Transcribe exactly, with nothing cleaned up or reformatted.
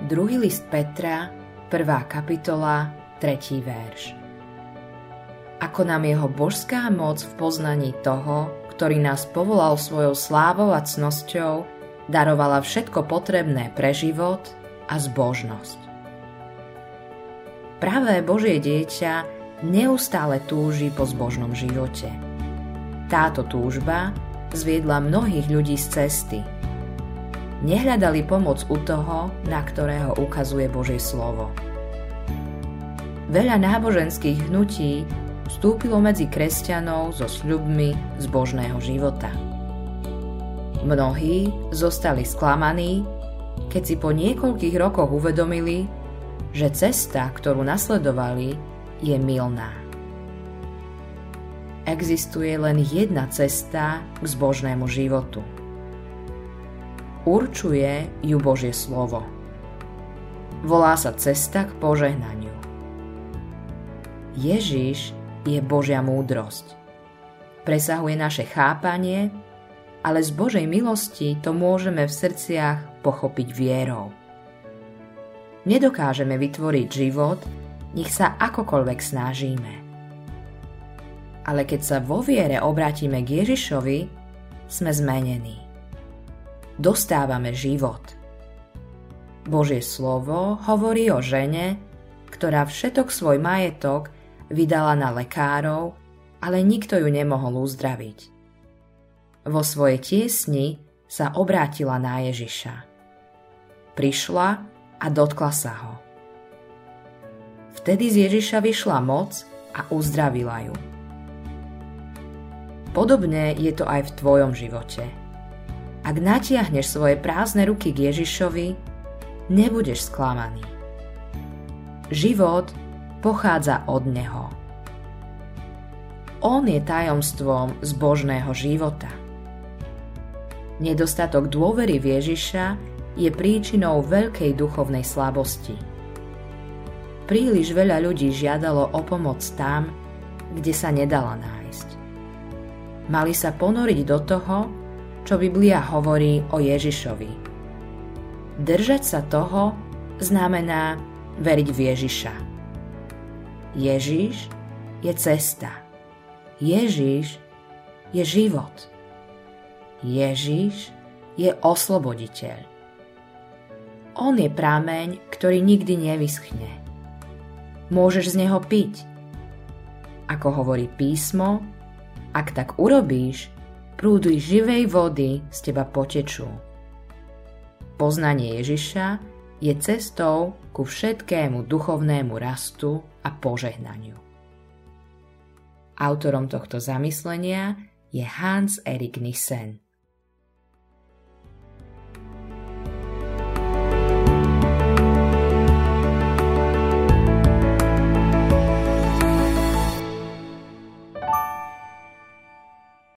Druhý list Petra, prvá kapitola, tretí verš. Ako nám jeho božská moc v poznaní toho, ktorý nás povolal svojou slávou a cnosťou, darovala všetko potrebné pre život a zbožnosť. Pravé Božie dieťa neustále túži po zbožnom živote. Táto túžba zviedla mnohých ľudí z cesty. Nehľadali pomoc u toho, na ktorého ukazuje Božie slovo. Veľa náboženských hnutí vstúpilo medzi kresťanov so sľubmi zbožného života. Mnohí zostali sklamaní, keď si po niekoľkých rokoch uvedomili, že cesta, ktorú nasledovali, je mylná. Existuje len jedna cesta k zbožnému životu. Určuje ju Božie slovo. Volá sa cesta k požehnaniu. Ježiš je Božia múdrosť. Presahuje naše chápanie, ale z Božej milosti to môžeme v srdciach pochopiť vierou. Nedokážeme vytvoriť život, nech sa akokoľvek snažíme. Ale keď sa vo viere obrátime k Ježišovi, sme zmenení. Dostávame život. Božie slovo hovorí o žene, ktorá všetok svoj majetok vydala na lekárov, ale nikto ju nemohol uzdraviť. Vo svojej tiesni sa obrátila na Ježiša. Prišla a dotkla sa ho. Vtedy z Ježiša vyšla moc a uzdravila ju. Podobne je to aj v tvojom živote. Ak natiahneš svoje prázdne ruky k Ježišovi, nebudeš sklamaný. Život pochádza od Neho. On je tajomstvom zbožného života. Nedostatok dôvery v Ježiša je príčinou veľkej duchovnej slabosti. Príliš veľa ľudí žiadalo o pomoc tam, kde sa nedala nájsť. Mali sa ponoriť do toho, čo Biblia hovorí o Ježišovi. Držať sa toho znamená veriť v Ježiša. Ježiš je cesta. Ježiš je život. Ježiš je osloboditeľ. On je prameň, ktorý nikdy nevyschne. Môžeš z neho piť. Ako hovorí písmo, ak tak urobíš, prúdy živej vody z teba potečú. Poznanie Ježiša je cestou ku všetkému duchovnému rastu a požehnaniu. Autorom tohto zamyslenia je Hans Erik Nissen.